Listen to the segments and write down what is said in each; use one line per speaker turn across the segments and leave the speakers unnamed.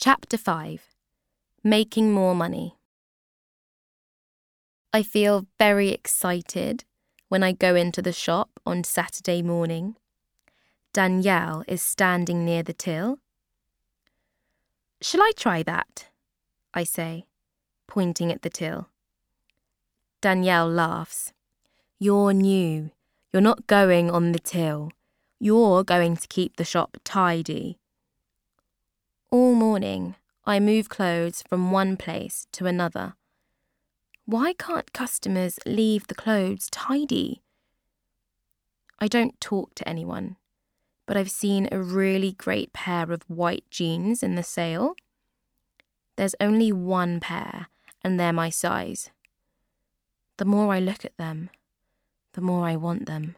Chapter 5. Making More Money. I feel very excited when I go into the shop on Saturday morning. Danielle is standing near the till. "Shall I try that?" I say, pointing at the till. Danielle laughs. "You're new. You're not going on the till. You're going to keep the shop tidy." All morning, I move clothes from one place to another. Why can't customers leave the clothes tidy? I don't talk to anyone, but I've seen a really great pair of white jeans in the sale. There's only one pair, and they're my size. The more I look at them, the more I want them.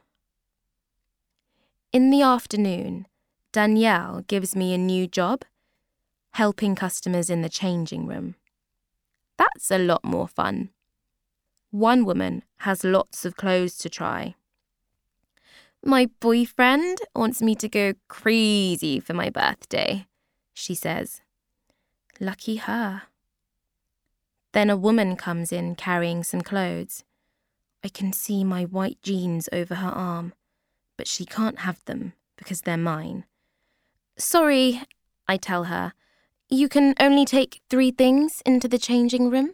In the afternoon, Danielle gives me a new job, helping customers in the changing room. That's a lot more fun. One woman has lots of clothes to try. "My boyfriend wants me to go crazy for my birthday," she says. Lucky her. Then a woman comes in carrying some clothes. I can see my white jeans over her arm, but she can't have them because they're mine. "Sorry," I tell her. "You can only take 3 things into the changing room?"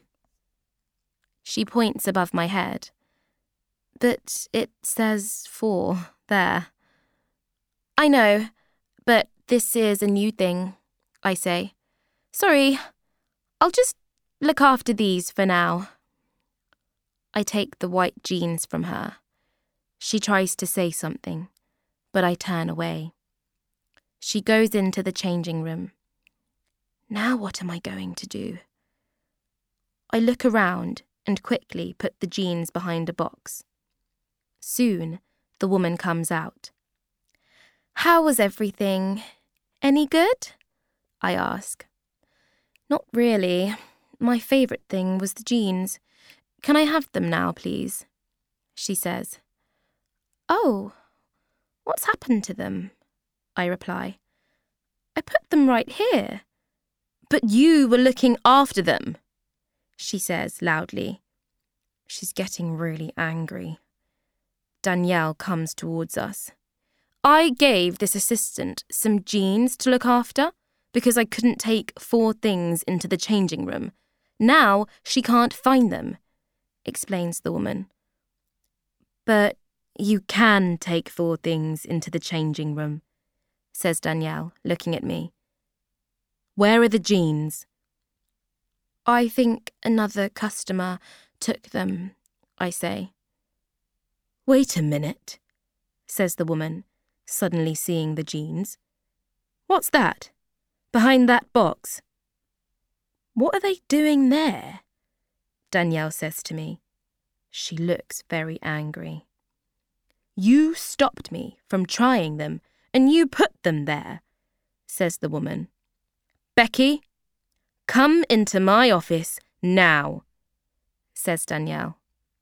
She points above my head. "But it says 4 there." "I know, but this is a new thing," I say. "Sorry, I'll just look after these for now." I take the white jeans from her. She tries to say something, but I turn away. She goes into the changing room. Now what am I going to do? I look around and quickly put the jeans behind a box. Soon, the woman comes out. "How was everything? Any good?" I ask. "Not really. My favourite thing was the jeans. Can I have them now, please?" she says. "Oh, what's happened to them?" I reply. "I put them right here." "But you were looking after them," she says loudly. She's getting really angry. Danielle comes towards us. "I gave this assistant some jeans to look after because I couldn't take 4 things into the changing room. Now she can't find them," explains the woman. "But you can take 4 things into the changing room," says Danielle, looking at me. "Where are the jeans?" "I think another customer took them," I say. "Wait a minute," says the woman, suddenly seeing the jeans. "What's that? Behind that box?" "What are they doing there?" Danielle says to me. She looks very angry. "You stopped me from trying them, and you put them there," says the woman. "Becky, come into my office now," says Danielle.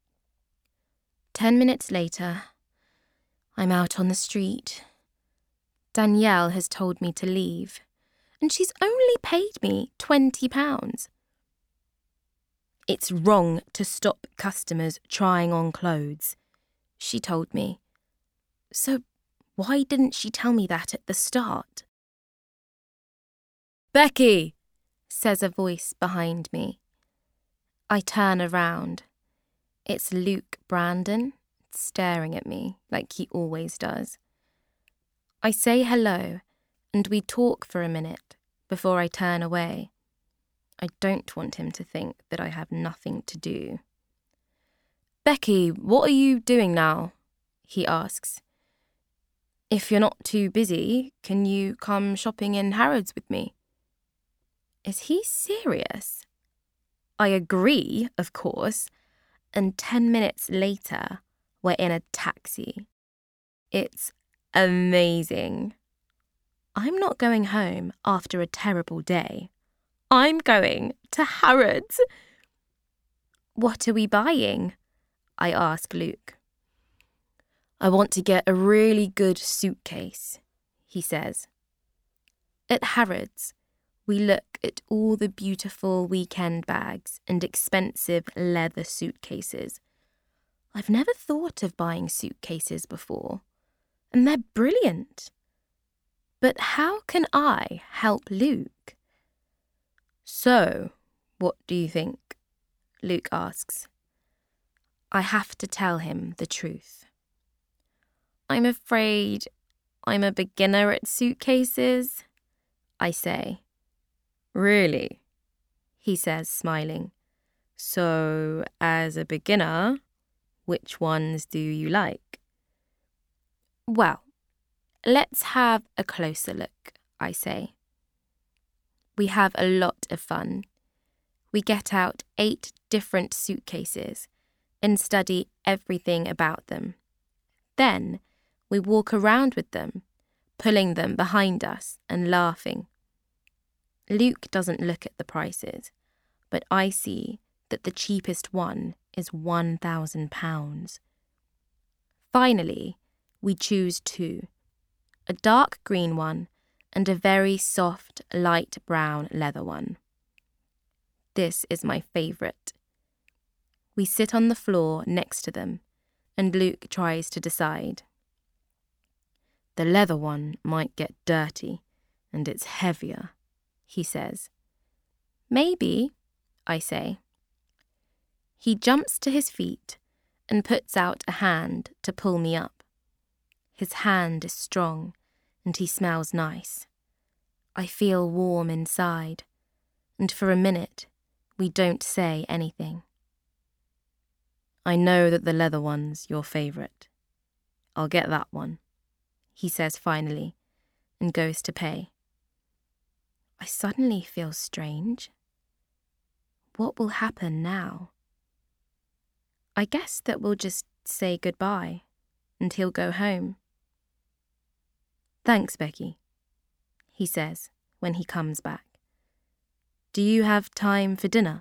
10 minutes later, I'm out on the street. Danielle has told me to leave, and she's only paid me £20. "It's wrong to stop customers trying on clothes," she told me. So why didn't she tell me that at the start? "Becky," says a voice behind me. I turn around. It's Luke Brandon, staring at me like he always does. I say hello, and we talk for a minute before I turn away. I don't want him to think that I have nothing to do. "Becky, what are you doing now?" he asks. "If you're not too busy, can you come shopping in Harrods with me?" Is he serious? I agree, of course, and 10 minutes later, we're in a taxi. It's amazing. I'm not going home after a terrible day. I'm going to Harrods. "What are we buying?" I ask Luke. "I want to get a really good suitcase," he says. At Harrods, We look at all the beautiful weekend bags and expensive leather suitcases. I've never thought of buying suitcases before, and they're brilliant. But how can I help Luke? So, what do you think? Luke asks. I have to tell him the truth. I'm afraid I'm a beginner at suitcases, I say. Really? He says, smiling. So, as a beginner, which ones do you like? Well, let's have a closer look, I say. We have a lot of fun. We get out 8 different suitcases and study everything about them. Then we walk around with them, pulling them behind us and laughing. Luke doesn't look at the prices, but I see that the cheapest one is £1,000. Finally, we choose 2, a dark green one and a very soft, light brown leather one. This is my favourite. We sit on the floor next to them, and Luke tries to decide. The leather one might get dirty, and it's heavier, he says. Maybe, I say. He jumps to his feet and puts out a hand to pull me up. His hand is strong, and he smells nice. I feel warm inside, and for a minute, we don't say anything. I know that the leather one's your favourite. I'll get that one, he says finally, and goes to pay. I suddenly feel strange. What will happen now? I guess that we'll just say goodbye, and he'll go home. Thanks, Becky, he says when he comes back. Do you have time for dinner?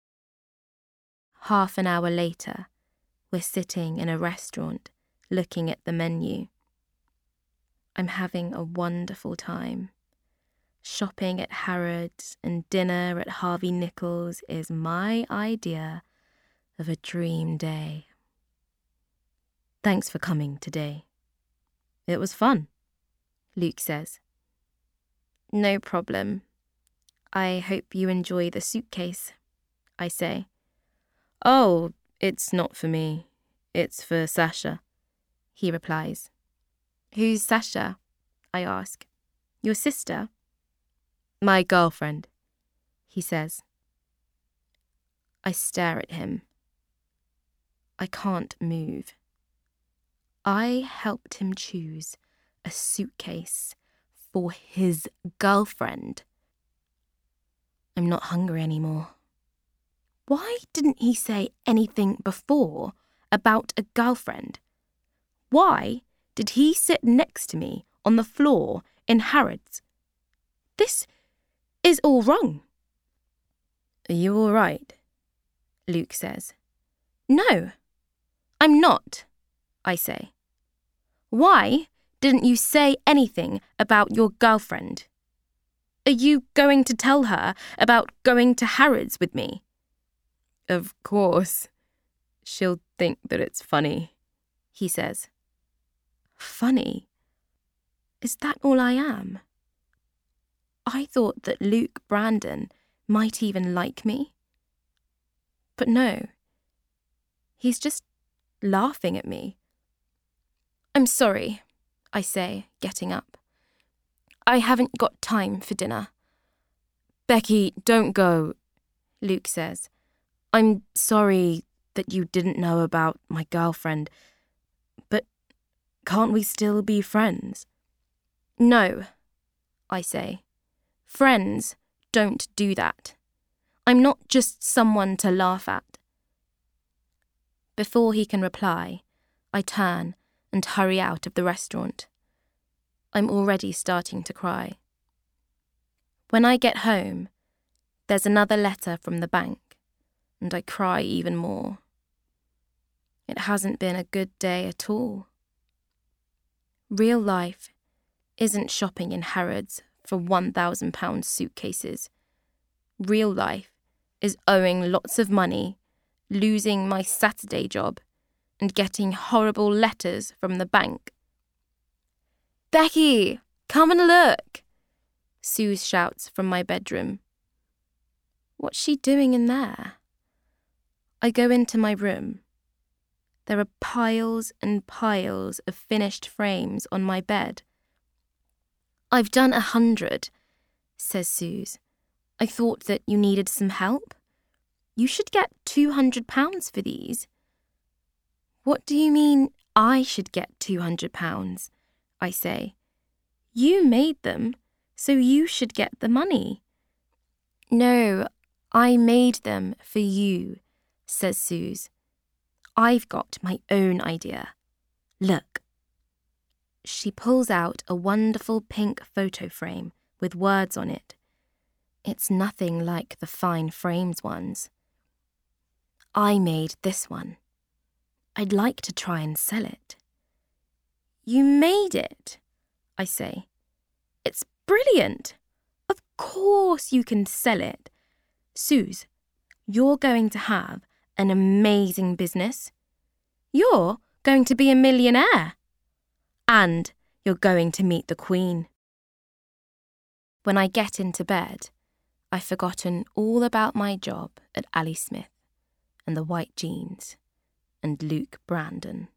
Half an hour later, we're sitting in a restaurant looking at the menu. I'm having a wonderful time. Shopping at Harrods and dinner at Harvey Nichols is my idea of a dream day. Thanks for coming today. It was fun, Luke says. No problem. I hope you enjoy the suitcase, I say. Oh, it's not for me. It's for Sasha, he replies. Who's Sasha? I ask. Your sister? My girlfriend, he says. I stare at him. I can't move. I helped him choose a suitcase for his girlfriend. I'm not hungry anymore. Why didn't he say anything before about a girlfriend? Why did he sit next to me on the floor in Harrods? This is all wrong. Are you all right? Luke says. No, I'm not, I say. Why didn't you say anything about your girlfriend? Are you going to tell her about going to Harrods with me? Of course. She'll think that it's funny, he says. Funny? Is that all I am? I thought that Luke Brandon might even like me. But no, he's just laughing at me. I'm sorry, I say, getting up. I haven't got time for dinner. Becky, don't go, Luke says. I'm sorry that you didn't know about my girlfriend, but can't we still be friends? No, I say. Friends don't do that. I'm not just someone to laugh at. Before he can reply, I turn and hurry out of the restaurant. I'm already starting to cry. When I get home, there's another letter from the bank, and I cry even more. It hasn't been a good day at all. Real life isn't shopping in Harrods for £1,000 suitcases. Real life is owing lots of money, losing my Saturday job, and getting horrible letters from the bank. "Becky, come and look!" Suze shouts from my bedroom. What's she doing in there? I go into my room. There are piles and piles of finished frames on my bed. "I've done 100, says Suze. "I thought that you needed some help. You should get £200 for these." "What do you mean I should get £200? I say. "You made them, so you should get the money." "No, I made them for you," says Suze. "I've got my own idea. Look." She pulls out a wonderful pink photo frame with words on it. It's nothing like the fine frames ones. "I made this one. I'd like to try and sell it." "You made it?" I say. "It's brilliant. Of course you can sell it. Suze, you're going to have an amazing business. You're going to be a millionaire. And you're going to meet the Queen." When I get into bed, I've forgotten all about my job at Ali Smith and the white jeans and Luke Brandon.